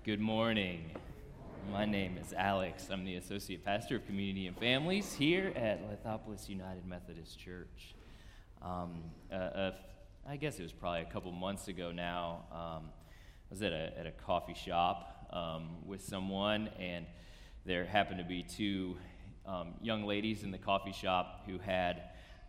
Good morning. My name is Alex. I'm the Associate Pastor of Community and Families here at Lithopolis United Methodist Church. I guess it was probably a couple months ago now. I was at a coffee shop with someone, and there happened to be two young ladies in the coffee shop who had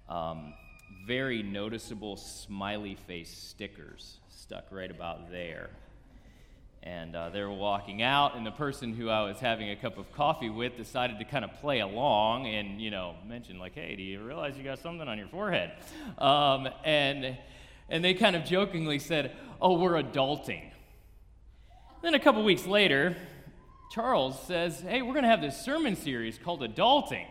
very noticeable smiley face stickers stuck right about there. And they were walking out, and the person who I was having a cup of coffee with decided to kind of play along and, mention like, hey, do you realize you got something on your forehead? And they kind of jokingly said, oh, we're adulting. Then a couple weeks later, Charles says, hey, we're going to have this sermon series called Adulting.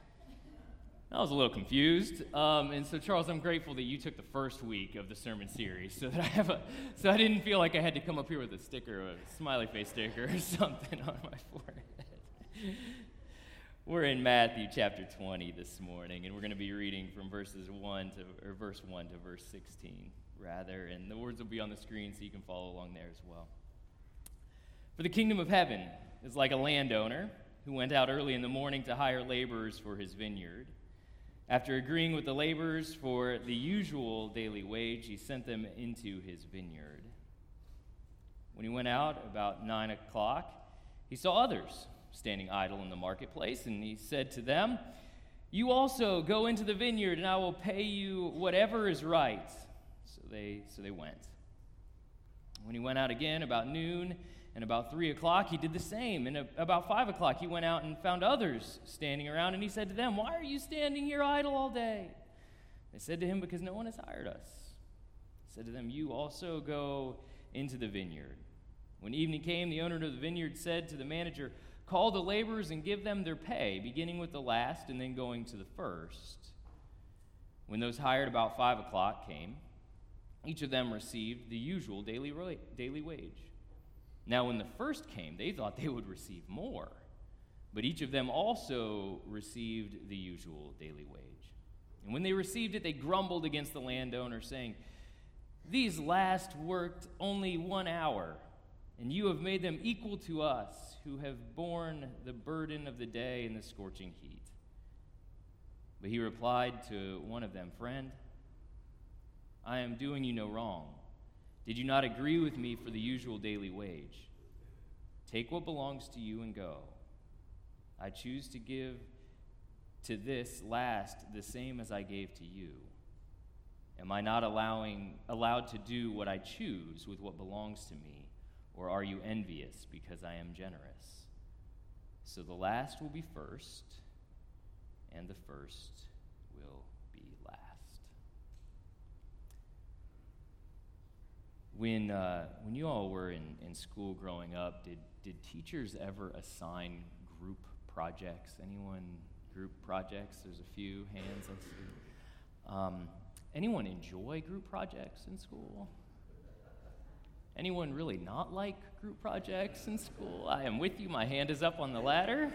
I was a little confused, and so Charles, I'm grateful that you took the first week of the sermon series, so that I didn't feel like I had to come up here with a sticker, a smiley face sticker, or something on my forehead. We're in Matthew chapter 20 this morning, and we're going to be reading from verse 1 to verse 16, rather, and the words will be on the screen so you can follow along there as well. For the kingdom of heaven is like a landowner who went out early in the morning to hire laborers for his vineyard. After agreeing with the laborers for the usual daily wage, he sent them into his vineyard. When he went out about 9 o'clock, he saw others standing idle in the marketplace, and he said to them, you also go into the vineyard, and I will pay you whatever is right. So they went. When he went out again about noon, and about 3 o'clock, he did the same. And about 5 o'clock, he went out and found others standing around, and he said to them, why are you standing here idle all day? They said to him, because no one has hired us. He said to them, you also go into the vineyard. When evening came, the owner of the vineyard said to the manager, call the laborers and give them their pay, beginning with the last and then going to the first. When those hired about 5 o'clock came, each of them received the usual daily wage. Now, when the first came, they thought they would receive more, but each of them also received the usual daily wage. And when they received it, they grumbled against the landowner, saying, these last worked only 1 hour, and you have made them equal to us, who have borne the burden of the day in the scorching heat. But he replied to one of them, friend, I am doing you no wrong. Did you not agree with me for the usual daily wage? Take what belongs to you and go. I choose to give to this last the same as I gave to you. Am I not allowed to do what I choose with what belongs to me, or are you envious because I am generous? So the last will be first, and the first will be last. When you all were in school growing up, did teachers ever assign group projects? Anyone group projects? There's a few hands I see. Anyone enjoy group projects in school? Anyone really not like group projects in school? I am with you. My hand is up on the ladder.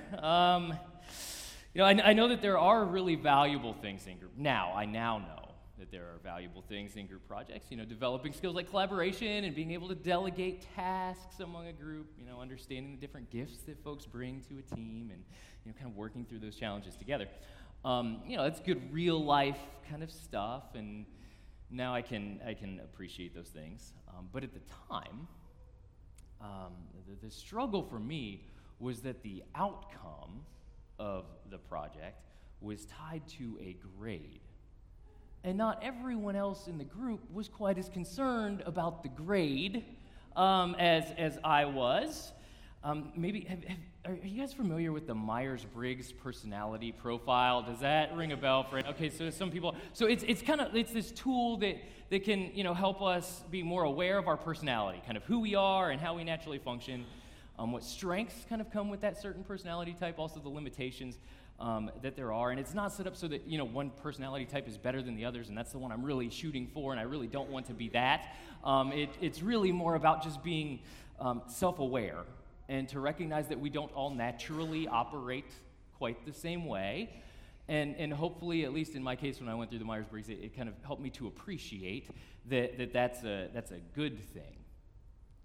I know that there are really valuable things in group. I now know that there are valuable things in group projects, developing skills like collaboration and being able to delegate tasks among a group, understanding the different gifts that folks bring to a team and, kind of working through those challenges together. It's good real life kind of stuff, and now I can appreciate those things. But at the time, the struggle for me was that the outcome of the project was tied to a grade. And not everyone else in the group was quite as concerned about the grade as I was. Are you guys familiar with the Myers-Briggs personality profile? Does that ring a bell for it? Okay, so some people, it's this tool that can help us be more aware of our personality, kind of who we are and how we naturally function, what strengths kind of come with that certain personality type, also the limitations that there are. And it's not set up so that one personality type is better than the others, and that's the one I'm really shooting for, and I really don't want to be that. It's really more about just being self-aware and to recognize that we don't all naturally operate quite the same way. And hopefully, at least in my case, when I went through the Myers-Briggs, it kind of helped me to appreciate that's a good thing.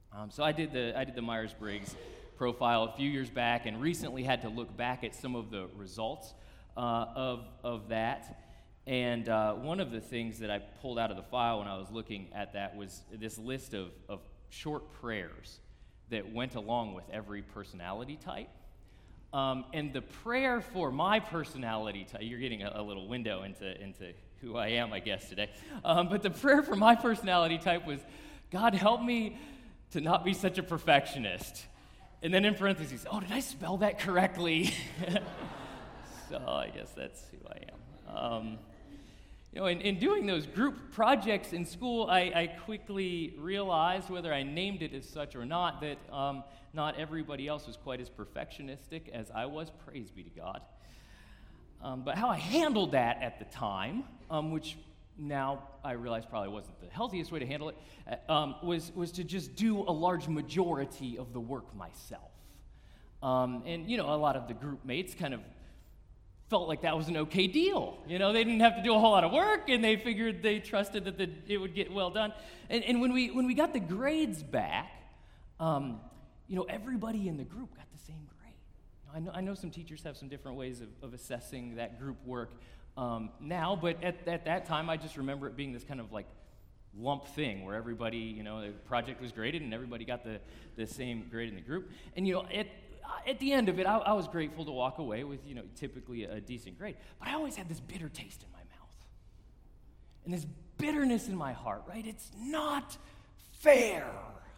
So I did the Myers-Briggs profile a few years back, and recently had to look back at some of the results of that. And one of the things that I pulled out of the file when I was looking at that was this list of short prayers that went along with every personality type. And the prayer for my personality type, you're getting a little window into who I am, I guess, today. But the prayer for my personality type was, God, help me to not be such a perfectionist. And then in parentheses, oh, did I spell that correctly? So I guess that's who I am. In doing those group projects in school, I quickly realized, whether I named it as such or not, that not everybody else was quite as perfectionistic as I was, praise be to God. But how I handled that at the time, which now I realize probably wasn't the healthiest way to handle it, was to just do a large majority of the work myself. And a lot of the group mates kind of felt like that was an okay deal. They didn't have to do a whole lot of work, and they trusted that it would get well done. And when we got the grades back, everybody in the group got the same grade. I know some teachers have some different ways of assessing that group work now, but at that time, I just remember it being this kind of like lump thing where everybody, the project was graded and everybody got the same grade in the group. And at the end of it, I was grateful to walk away with, typically a decent grade. But I always had this bitter taste in my mouth. And this bitterness in my heart, right? It's not fair.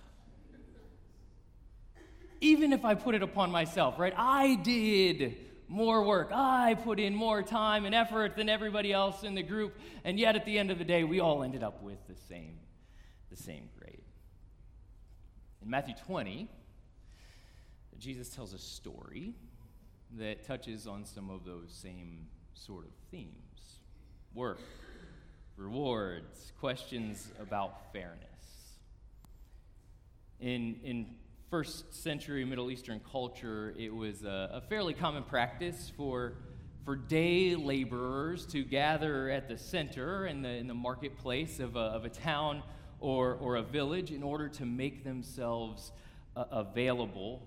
Even if I put it upon myself, right? I did more work. I put in more time and effort than everybody else in the group. And yet at the end of the day, we all ended up with the same grade. In Matthew 20, Jesus tells a story that touches on some of those same sort of themes. Work, rewards, questions about fairness. In first century Middle Eastern culture, it was a fairly common practice for day laborers to gather at the center in the marketplace of a town or a village in order to make themselves available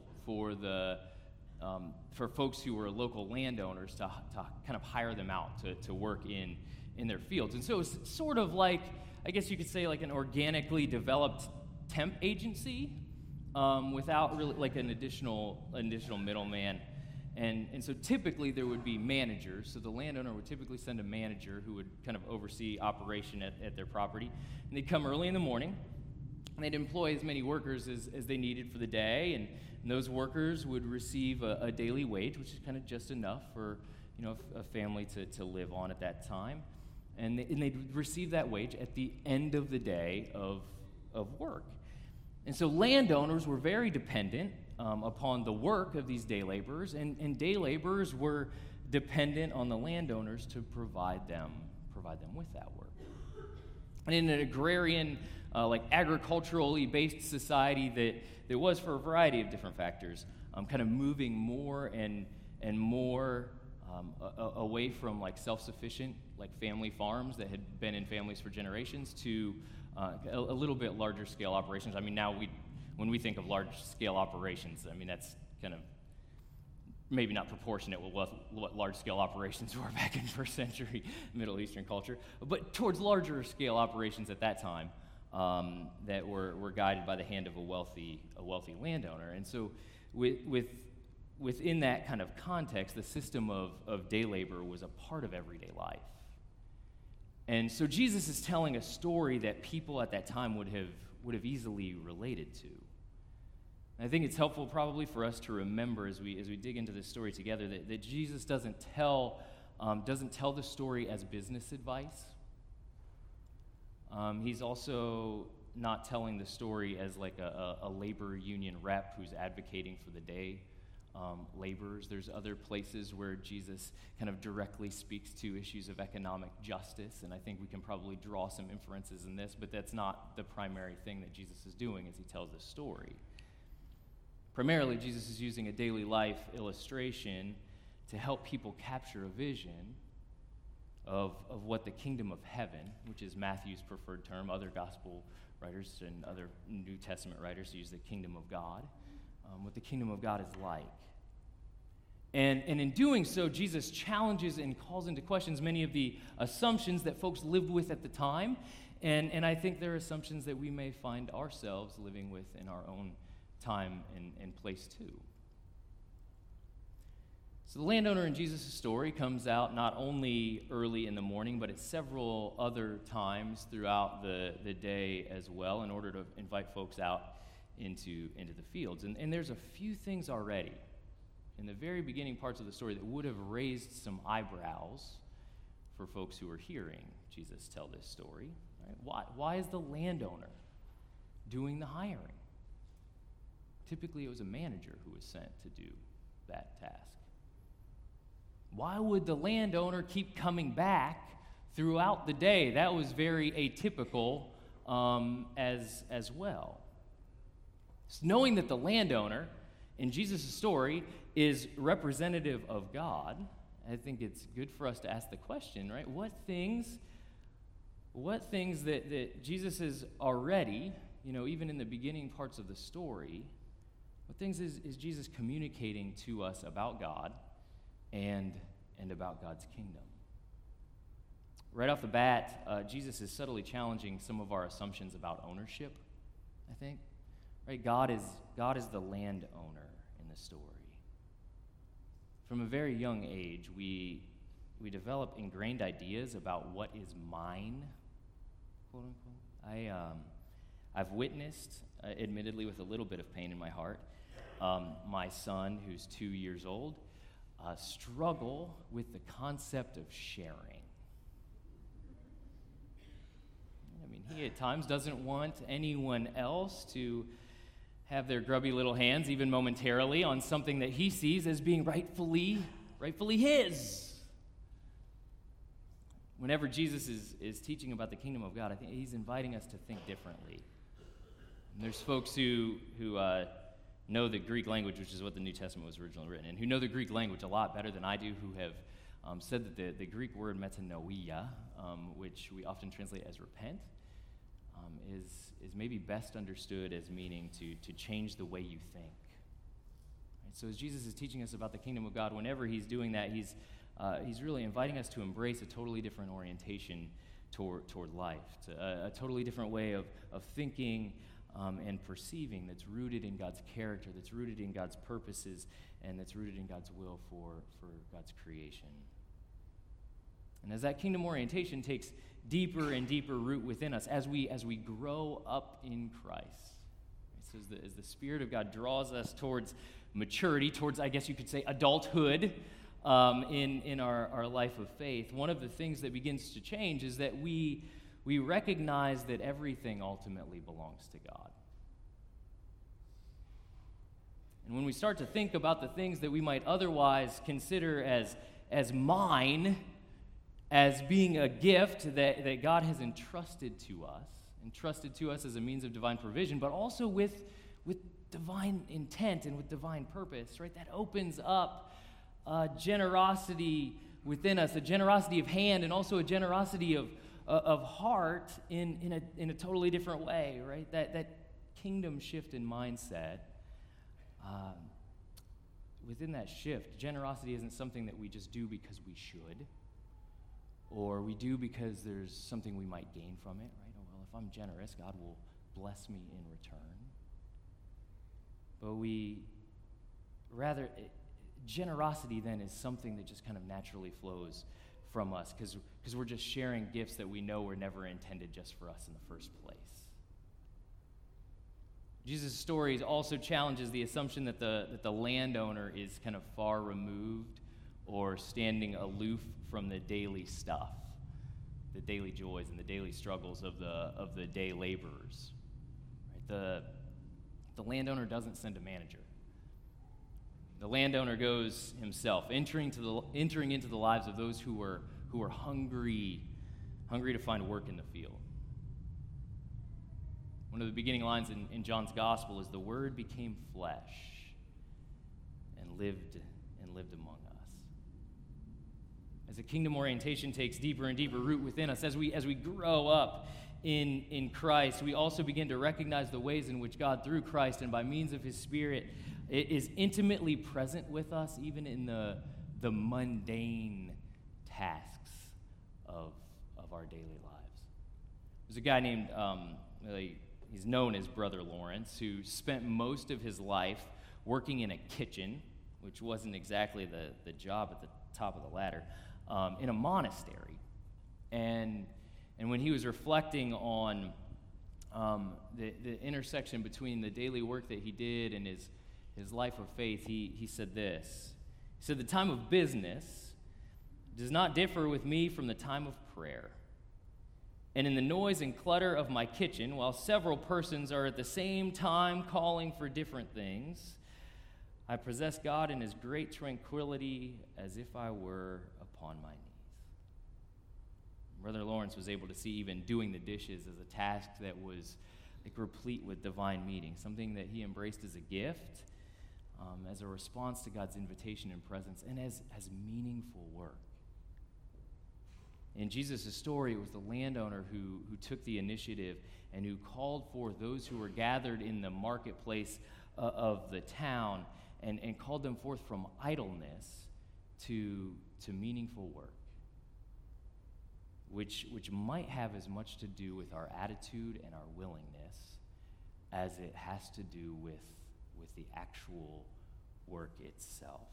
for folks who were local landowners to kind of hire them out to work in their fields. And so it's sort of like, I guess you could say, like an organically developed temp agency without really like an additional middleman. And so typically there would be managers. So the landowner would typically send a manager who would kind of oversee operation at their property. And they'd come early in the morning, and they'd employ as many workers as they needed for the day, and those workers would receive a daily wage, which is kind of just enough for a family to live on at that time. And they'd receive that wage at the end of the day of work. And so landowners were very dependent upon the work of these day laborers, and day laborers were dependent on the landowners to provide them with that work. And in an agrarian, agriculturally based society that was, for a variety of different factors, kind of moving more and more away from like self-sufficient like family farms that had been in families for generations to a little bit larger scale operations. I mean, now when we think of large scale operations, I mean that's kind of maybe not proportionate with what large scale operations were back in first century Middle Eastern culture, but towards larger scale operations at that time. That were guided by the hand of a wealthy landowner. And so within that kind of context, the system of day labor was a part of everyday life. And so Jesus is telling a story that people at that time would have easily related to. And I think it's helpful probably for us to remember as we dig into this story together that Jesus doesn't tell the story as business advice. He's also not telling the story as like a labor union rep who's advocating for the day laborers. There's other places where Jesus kind of directly speaks to issues of economic justice, and I think we can probably draw some inferences in this, but that's not the primary thing that Jesus is doing as he tells this story. Primarily, Jesus is using a daily life illustration to help people capture a vision of what the kingdom of heaven, which is Matthew's preferred term, other gospel writers and other New Testament writers use the kingdom of God, what the kingdom of God is like. And in doing so, Jesus challenges and calls into questions many of the assumptions that folks lived with at the time, and I think there are assumptions that we may find ourselves living with in our own time and place too. So the landowner in Jesus' story comes out not only early in the morning, but at several other times throughout the day as well in order to invite folks out into the fields. And there's a few things already in the very beginning parts of the story that would have raised some eyebrows for folks who are hearing Jesus tell this story. Right? Why is the landowner doing the hiring? Typically, it was a manager who was sent to do that task. Why would the landowner keep coming back throughout the day? That was very atypical as well. So knowing that the landowner in Jesus' story is representative of God, I think it's good for us to ask the question, right? What things that Jesus is already, even in the beginning parts of the story, what things is Jesus communicating to us about God and about God's kingdom? Right off the bat, Jesus is subtly challenging some of our assumptions about ownership, I think. Right? God is the landowner in the story. From a very young age, we develop ingrained ideas about what is mine, quote unquote. I've witnessed, admittedly with a little bit of pain in my heart, my son, who's 2 years old, struggle with the concept of sharing. I mean, he at times doesn't want anyone else to have their grubby little hands, even momentarily, on something that he sees as being rightfully his. Whenever Jesus is teaching about the kingdom of God, I think he's inviting us to think differently. And there's folks who know the Greek language, which is what the New Testament was originally written in, who know the Greek language a lot better than I do, who have said that the Greek word metanoia, which we often translate as repent, is maybe best understood as meaning to change the way you think. Right? So as Jesus is teaching us about the kingdom of God, whenever he's doing that, he's really inviting us to embrace a totally different orientation toward life, a totally different way of thinking and perceiving that's rooted in God's character, that's rooted in God's purposes, and that's rooted in God's will for God's creation. And as that kingdom orientation takes deeper and deeper root within us, as we grow up in Christ, so as the Spirit of God draws us towards maturity, towards, I guess you could say, adulthood in our life of faith, one of the things that begins to change is that we recognize that everything ultimately belongs to God. And when we start to think about the things that we might otherwise consider as mine, as being a gift that God has entrusted to us as a means of divine provision, but also with divine intent and with divine purpose, right? That opens up generosity within us, a generosity of hand and also a generosity of heart in a totally different way, right? That kingdom shift in mindset, within that shift, generosity isn't something that we just do because we should, or we do because there's something we might gain from it, right? Oh, well, if I'm generous, God will bless me in return. But generosity then is something that just kind of naturally flows from us because we're just sharing gifts that we know were never intended just for us in the first place. Jesus' story also challenges the assumption that the landowner is kind of far removed or standing aloof from the daily stuff, the daily joys and the daily struggles of the day laborers. Right? The landowner doesn't send a manager. The landowner goes himself, entering into the lives of those who are hungry to find work in the field. One of the beginning lines in John's gospel is, "The Word became flesh and lived among us." as a kingdom orientation takes deeper and deeper root within us, as we grow up in Christ, we also begin to recognize the ways in which God, through Christ and by means of his Spirit, is intimately present with us, even in the mundane tasks of our daily lives. There's a guy named, he's known as Brother Lawrence, who spent most of his life working in a kitchen, which wasn't exactly the job at the top of the ladder, in a monastery. And when he was reflecting on the intersection between the daily work that he did and his life of faith, he said this. He said, "The time of business does not differ with me from the time of prayer. And in the noise and clutter of my kitchen, while several persons are at the same time calling for different things, I possess God in his great tranquility as if I were upon my knees." Brother Lawrence was able to see even doing the dishes as a task that was replete with divine meaning, something that he embraced as a gift, as a response to God's invitation and presence, and as meaningful work. In Jesus' story, it was the landowner who took the initiative and who called forth those who were gathered in the marketplace of the town and called them forth from idleness to meaningful work, which might have as much to do with our attitude and our willingness as it has to do with the actual work itself.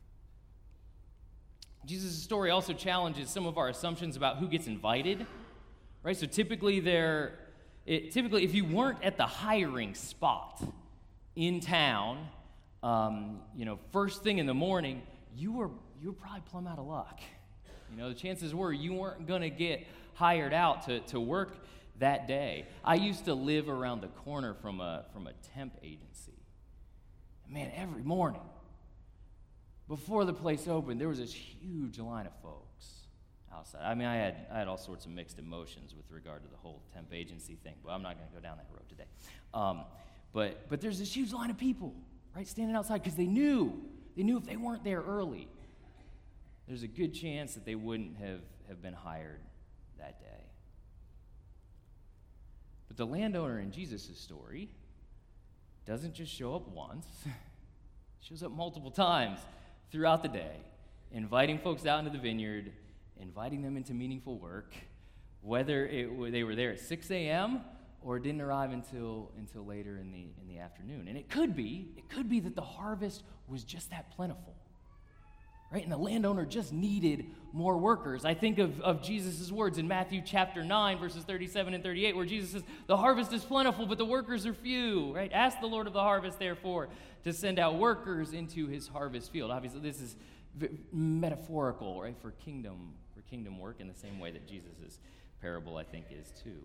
Jesus' story also challenges some of our assumptions about who gets invited, right? So typically, if you weren't at the hiring spot in town, first thing in the morning, you were probably plumb out of luck. The chances were you weren't going to get hired out to work that day. I used to live around the corner from a temp agency. Man, every morning, before the place opened, there was this huge line of folks outside. I mean, I had all sorts of mixed emotions with regard to the whole temp agency thing, but I'm not going to go down that road today. But there's this huge line of people, right, standing outside because they knew if they weren't there early, there's a good chance that they wouldn't have been hired that day. But the landowner in Jesus' story doesn't just show up once. He shows up multiple times throughout the day, inviting folks out into the vineyard, inviting them into meaningful work, whether they were there at 6 a.m. or didn't arrive until later in the afternoon. And it could be that the harvest was just that plentiful, right? And the landowner just needed more workers. I think of Jesus' words in Matthew chapter 9, verses 37 and 38, where Jesus says, "The harvest is plentiful, but the workers are few," right? "Ask the Lord of the harvest, therefore, to send out workers into his harvest field." Obviously, this is metaphorical, right, for kingdom work, in the same way that Jesus' parable, I think, is too.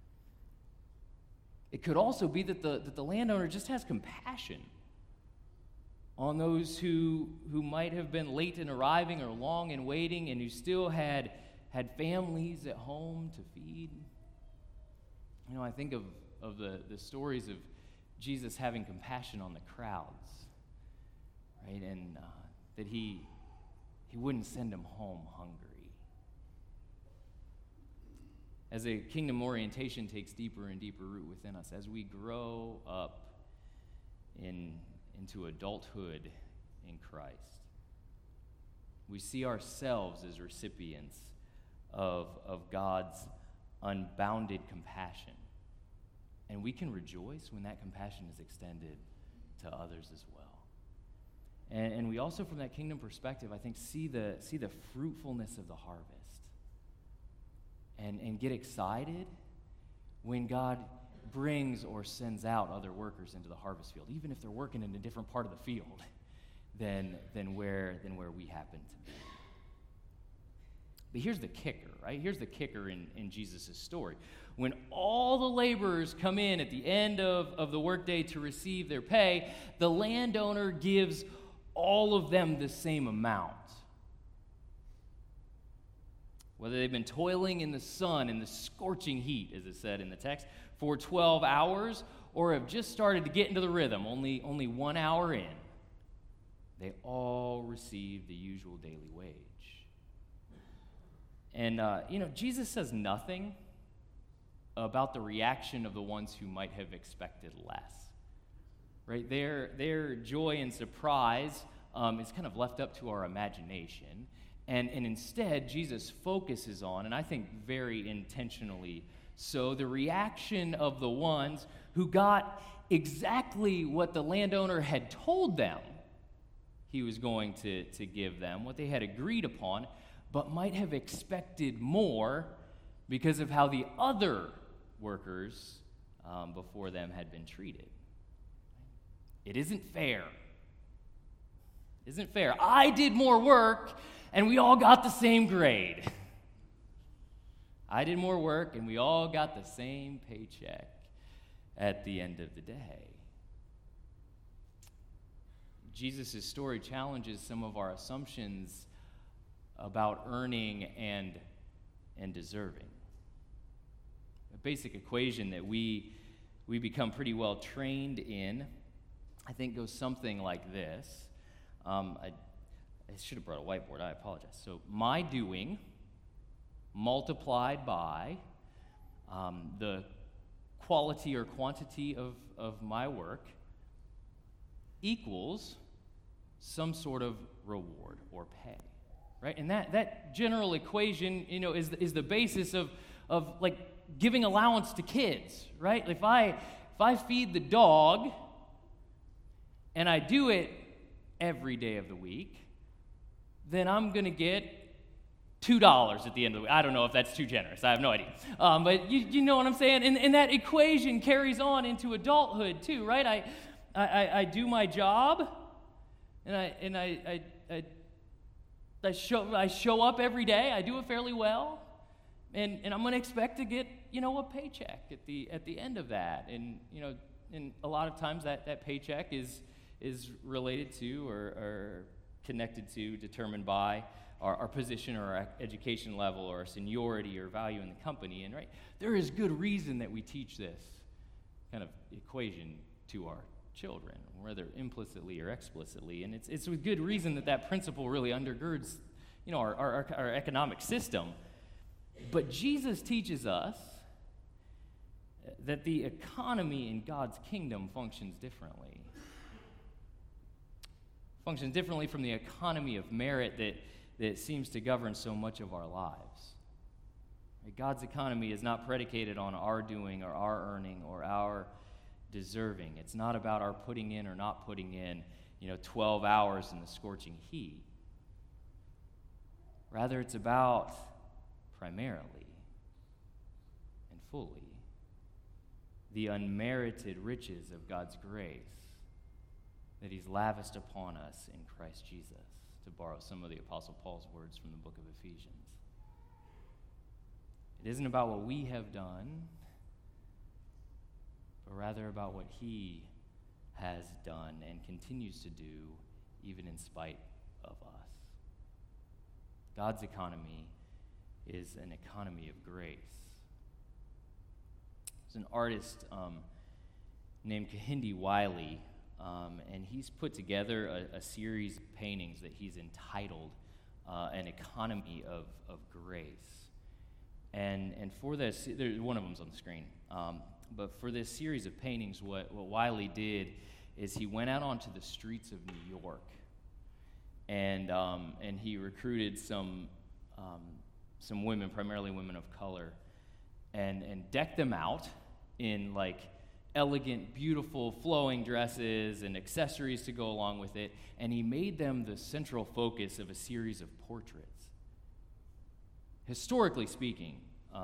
It could also be that the landowner just has compassion on those who might have been late in arriving or long in waiting and who still had families at home to feed. I think of the stories of Jesus having compassion on the crowds, right? And that he wouldn't send them home hungry. As a kingdom orientation takes deeper and deeper root within us, as we grow up into adulthood in Christ, we see ourselves as recipients of God's unbounded compassion. And we can rejoice when that compassion is extended to others as well. And we also, from that kingdom perspective, I think, see the fruitfulness of the harvest. And get excited when God brings or sends out other workers into the harvest field, even if they're working in a different part of the field than where we happen to be. But here's the kicker, right? Here's the kicker in Jesus' story. When all the laborers come in at the end of the workday to receive their pay, the landowner gives all of them the same amount. Whether they've been toiling in the sun, in the scorching heat, as it said in the text, for 12 hours, or have just started to get into the rhythm, only 1 hour in, they all receive the usual daily wage. And, Jesus says nothing about the reaction of the ones who might have expected less. Right? Their joy and surprise is kind of left up to our imagination. And instead, Jesus focuses on, and I think very intentionally so, the reaction of the ones who got exactly what the landowner had told them he was going to give them, what they had agreed upon, but might have expected more because of how the other workers before them had been treated. It isn't fair. It isn't fair. I did more work, and we all got the same grade. I did more work, and we all got the same paycheck at the end of the day. Jesus' story challenges some of our assumptions about earning and deserving. A basic equation that we become pretty well trained in, I think, goes something like this. I should have brought a whiteboard. I apologize. So my doing multiplied by the quality or quantity of my work equals some sort of reward or pay, right? And that general equation, is the basis of like giving allowance to kids, right? If I feed the dog and I do it every day of the week, then I'm going to get $2 at the end of the week. I don't know if that's too generous. I have no idea. But you know what I'm saying? And that equation carries on into adulthood too, right? I do my job, and I show up every day. I do it fairly well, and I'm going to expect to get a paycheck at the end of that. And a lot of times that paycheck is related to or connected to, determined by our position or our education level or our seniority or value in the company. And right, there is good reason that we teach this kind of equation to our children, whether implicitly or explicitly. And it's with good reason that principle really undergirds our economic system. But Jesus teaches us that the economy in God's kingdom functions differently. Functions differently from the economy of merit that seems to govern so much of our lives. God's economy is not predicated on our doing or our earning or our deserving. It's not about our putting in or not putting in, 12 hours in the scorching heat. Rather, it's about primarily and fully the unmerited riches of God's grace that he's lavished upon us in Christ Jesus, to borrow some of the Apostle Paul's words from the book of Ephesians. It isn't about what we have done, but rather about what he has done and continues to do, even in spite of us. God's economy is an economy of grace. There's an artist named Kehinde Wiley, and he's put together a series of paintings that he's entitled An Economy of Grace. And for this, one of them's on the screen, but for this series of paintings, what Wiley did is he went out onto the streets of New York, and he recruited some women, primarily women of color, and decked them out in like elegant, beautiful, flowing dresses and accessories to go along with it, and he made them the central focus of a series of portraits. Historically speaking,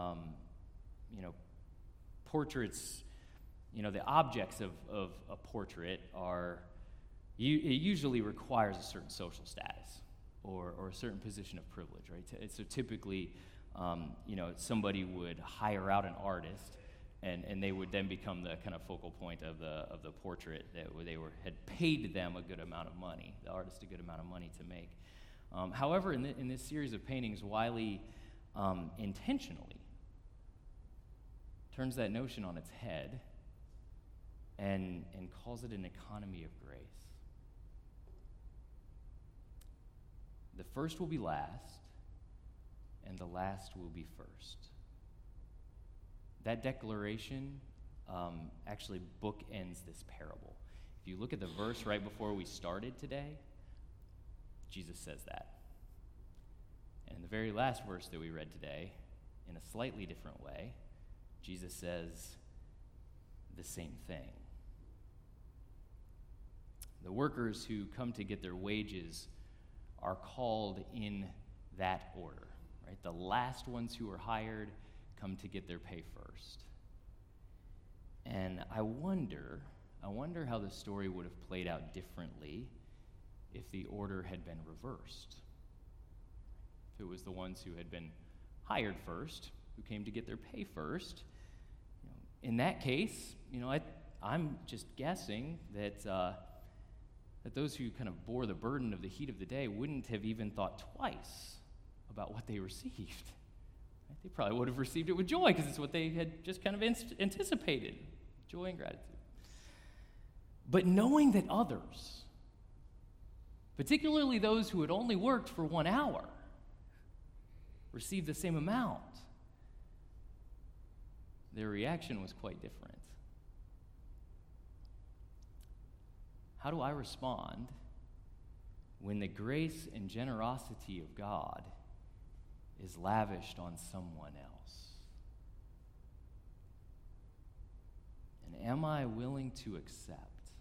portraits, the objects of a portrait it usually requires a certain social status or a certain position of privilege, right? So typically, somebody would hire out an artist, and they would then become the kind of focal point of the portrait that had paid them a good amount of money, the artist a good amount of money to make. However, in this series of paintings, Wiley intentionally turns that notion on its head and calls it an economy of grace. The first will be last, and the last will be first. That declaration actually bookends this parable. If you look at the verse right before we started today, Jesus says that. And in the very last verse that we read today, in a slightly different way, Jesus says the same thing. The workers who come to get their wages are called in that order, right? The last ones who are hired come to get their pay first. And I wonder how the story would have played out differently if the order had been reversed. If it was the ones who had been hired first, who came to get their pay first. In that case, I'm just guessing that those who kind of bore the burden of the heat of the day wouldn't have even thought twice about what they received. They probably would have received it with joy because it's what they had just kind of anticipated, joy and gratitude. But knowing that others, particularly those who had only worked for 1 hour, received the same amount, their reaction was quite different. How do I respond when the grace and generosity of God is lavished on someone else? And am I willing to accept,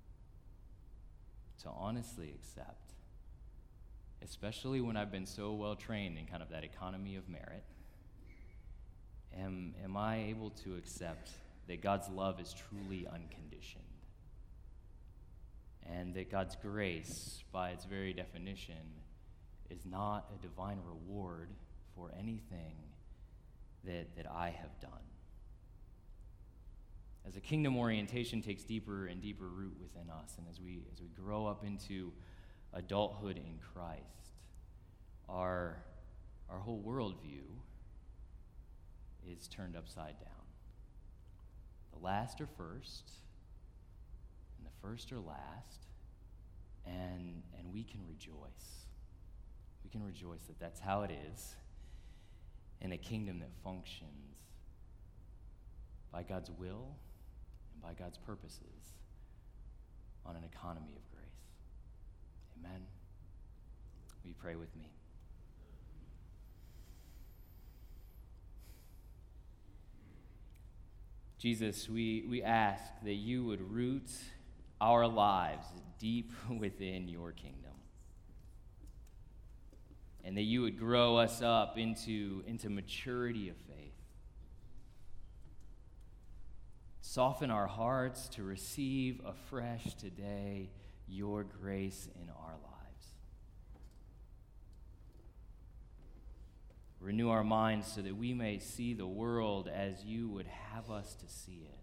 to honestly accept, especially when I've been so well trained in kind of that economy of merit? Am I able to accept that God's love is truly unconditioned? And that God's grace, by its very definition, is not a divine reward for anything that I have done. As a kingdom orientation takes deeper and deeper root within us, and as we grow up into adulthood in Christ, our whole worldview is turned upside down. The last are first, and the first are last, and we can rejoice. We can rejoice that that's how it is in a kingdom that functions by God's will and by God's purposes on an economy of grace. Amen. Will you pray with me? Jesus, we ask that you would root our lives deep within your kingdom, and that you would grow us up into maturity of faith. Soften our hearts to receive afresh today your grace in our lives. Renew our minds so that we may see the world as you would have us to see it.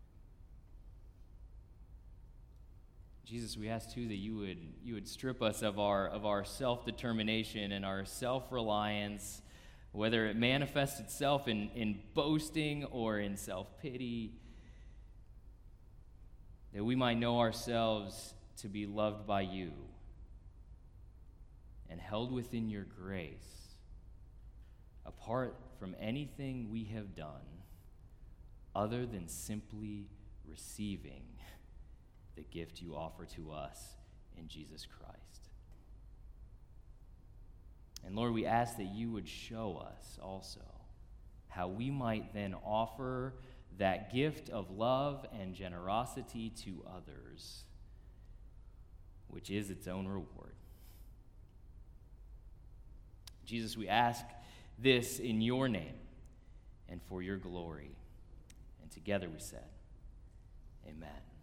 Jesus, we ask too that you would strip us of our self-determination and our self-reliance, whether it manifests itself in boasting or in self-pity, that we might know ourselves to be loved by you and held within your grace, apart from anything we have done other than simply receiving the gift you offer to us in Jesus Christ. And Lord, we ask that you would show us also how we might then offer that gift of love and generosity to others, which is its own reward. Jesus, we ask this in your name and for your glory. And together we said, amen.